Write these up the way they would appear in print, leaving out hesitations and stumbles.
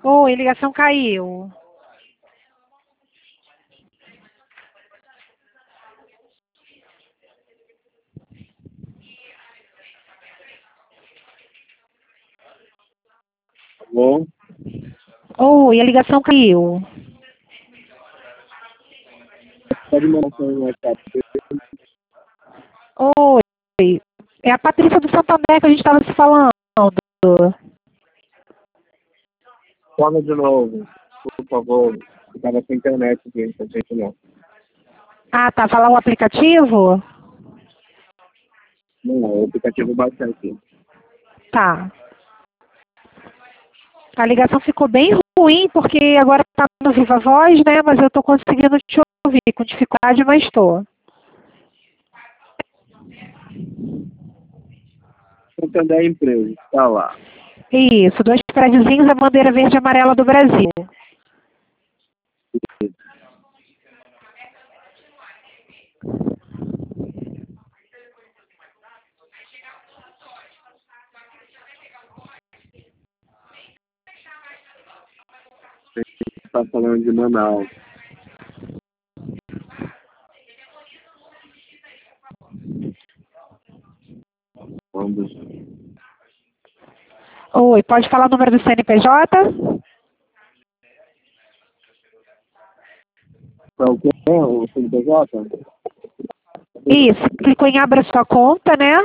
Oi, a ligação caiu. Bom, Oi, a ligação caiu. pode mandar um WhatsApp. Oi, é a Patrícia do Santander que a gente estava se falando. Fala de novo, por favor. Eu tava sem internet aqui, não sei se não. Ah, tá. Falar o aplicativo? Não, o aplicativo bastante. Tá. A ligação ficou bem ruim, porque agora tá no Viva Voz, né? Mas eu tô conseguindo te ouvir com dificuldade, mas tô. Santander Empresa, tá lá. Isso, 2 prédiozinhos, a bandeira verde e amarela do Brasil. Você tá falando de Manaus. Vamos. Oi, pode falar o número do CNPJ? Qual que é o CNPJ? Isso, clicou em abra sua conta, né?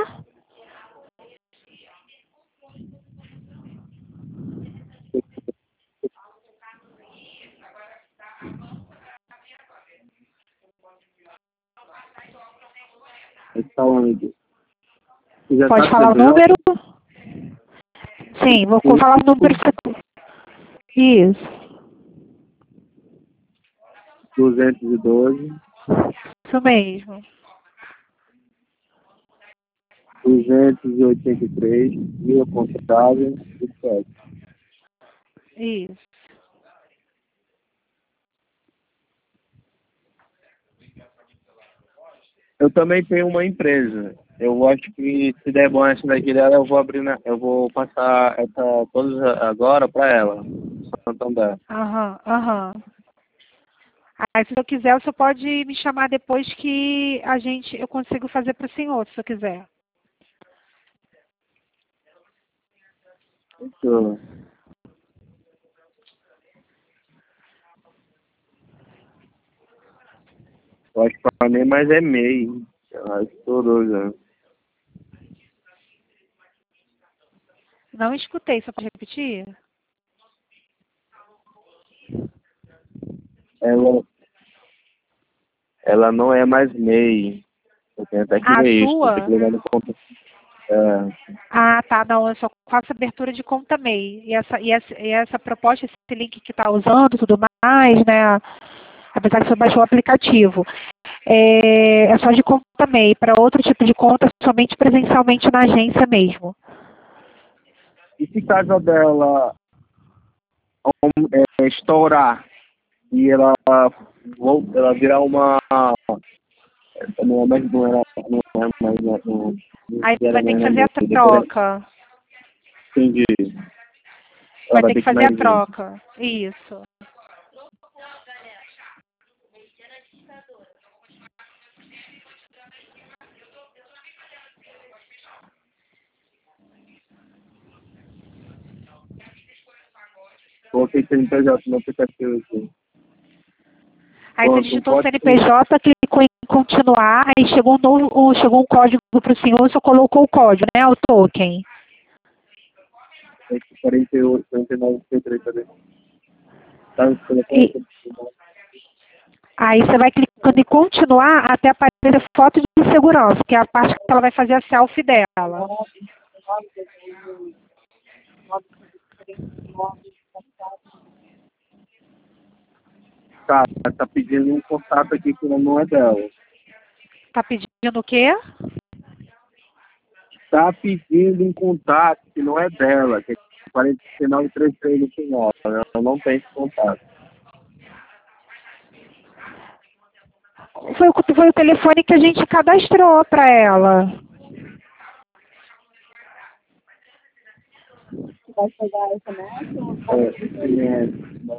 Está onde? Você já Pode sabe falar o CNPJ? número? Sim, vou falar o número. Isso, 212, isso mesmo. 283, Vila Contável, 17. Isso. Eu também tenho uma empresa. Eu acho que se der bom essa daqui dela, eu vou abrir eu vou passar essa todas agora para ela. Santander. Aham. Aí, se eu quiser, o senhor pode me chamar depois que eu consigo fazer para o senhor, se eu quiser. Fechou. Eu acho que para mim mais é MEI. Ela estourou já. Não escutei, só pode repetir? Ela, ela não é mais MEI. Eu tenho até que A ver isso. Vou ter que sua? levar no conta. É, Ah, tá, não, eu só faço abertura de conta MEI. E essa proposta, esse link que está usando e tudo mais, né? Apesar que você baixou o aplicativo. É só de conta MEI. Para outro tipo de conta, somente presencialmente na agência mesmo. e se caso dela estourar e ela virar uma. Não é mais. Não Aí era vai ter mais que na fazer a MEI. troca. Entendi. Ela Vai vai ter ter que que ir fazer a mais um. troca. Isso. Coloquei CNPJ no aplicativo aqui. Aí você Pronto, digitou o pode CNPJ, clicou em continuar, aí chegou um código para o senhor, você colocou o código, né? O token. 48, 49, 53, cadê? Tá no E telefone? aí você vai clicando em continuar até aparecer foto de segurança, que é a parte que ela vai fazer a selfie dela. Tá pedindo um contato aqui que não é dela. Tá pedindo o quê? Tá pedindo um contato que não é dela, que é 49, 33 no final. Ela não tem esse contato. Foi o telefone que a gente cadastrou para ela. vai chegar SMS ou SMS.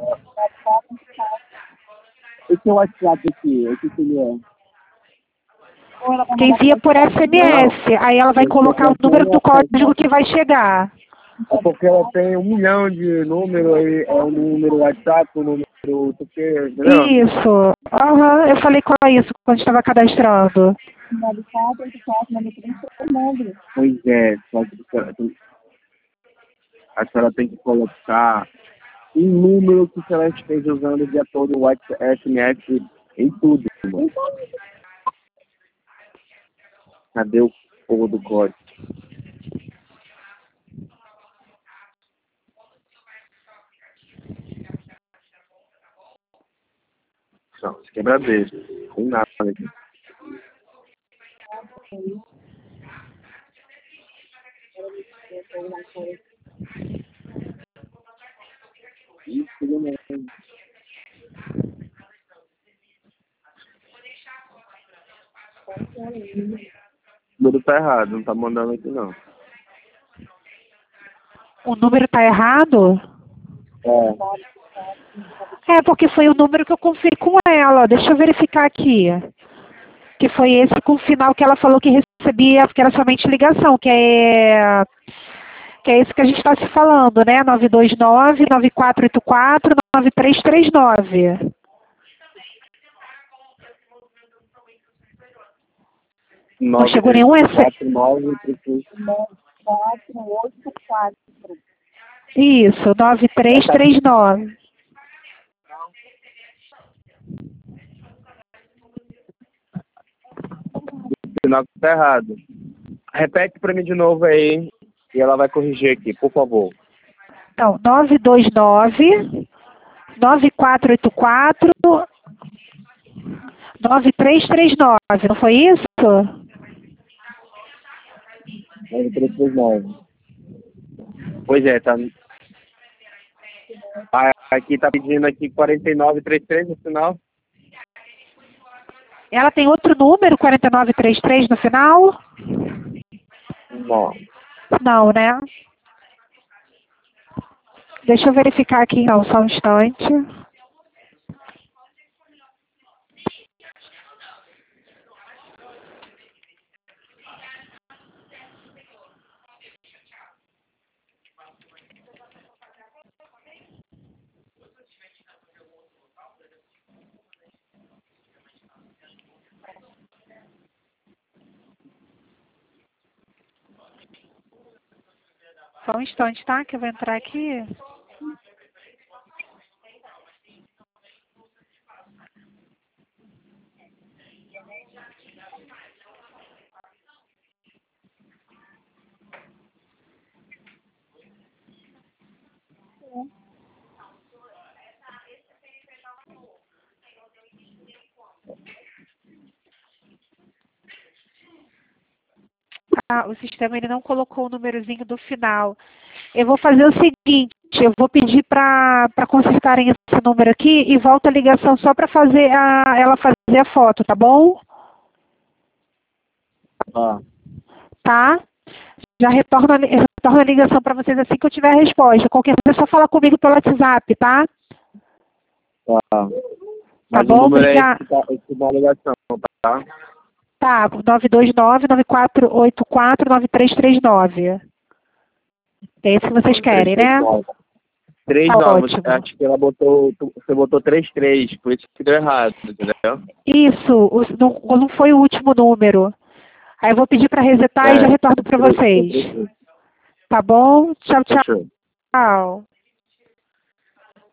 Esse é o WhatsApp aqui, o que ele é? ou ela vai Que mandar envia por SMS. Aí ela vai colocar o número do código que vai chegar. É porque ela tem 1 milhão de números, aí é um número WhatsApp, um número entendeu? Isso. Aham, eu falei com ela isso quando estava cadastrando. 94849339. Pois é, só que a senhora tem que colocar um número que a senhora esteja usando de acordo com o WhatsApp, SMS em tudo, mano. Cadê o povo do código? Não, isso quebra beijo. Tem nada aqui. Isso, né? O número tá errado, não tá mandando aqui não. O número tá errado? É, porque foi o número que eu conferi com ela. Deixa eu verificar aqui. Que foi esse com o final que ela falou que recebia, que era somente ligação, que é esse que a gente está se falando, né? 929-9484-9339. Não chegou nenhum SMS. 484. Isso, 9339. O sinal tá errado. Repete pra mim de novo aí e ela vai corrigir aqui, por favor. Então, 929-9484-9339, não foi isso? 9339. Pois é, tá. Aqui tá pedindo aqui 4933 no final. Ela tem outro número, 4933 no final? Não. Não, né? Deixa eu verificar aqui, não, só um instante. Só um instante, tá? Que eu vou entrar aqui. Ah, o sistema ele não colocou o númerozinho do final. Eu vou fazer o seguinte, eu vou pedir para consertarem esse número aqui e volta a ligação só para fazer ela fazer a foto, tá bom? Tá? Já retorno a ligação para vocês assim que eu tiver a resposta. Qualquer coisa é só falar comigo pelo WhatsApp, tá? Tá. Tá bom? O número é Obrigada. esse da ligação, tá? Tá, 929-9484-9339. É esse que vocês querem, né? 39, Tá ótimo. acho que ela botou, você botou 33, por isso que deu errado, entendeu? Isso, não foi o último número. Aí eu vou pedir para resetar e já retorno para vocês. Tá bom? Tchau, tchau. Fechou. Tchau.